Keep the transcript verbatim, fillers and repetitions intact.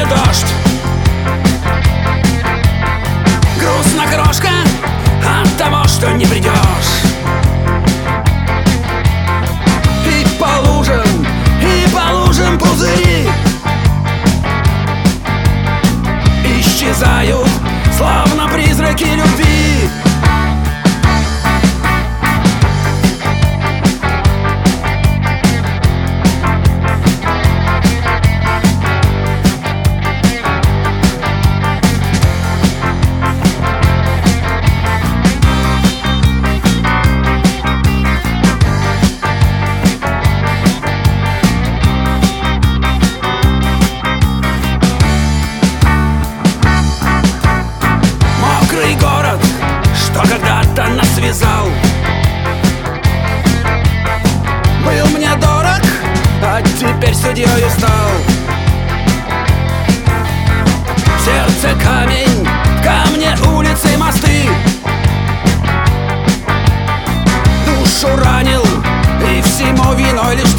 где дождь. Грустно крошка от того, что не придешь. И по лужам, и по лужам пузыри исчезают, словно призраки любви. Город, что когда-то нас связал, был мне дорог, а теперь судьёю стал. В сердце камень, в камне улицы, мосты, душу ранил, и всему виной лишь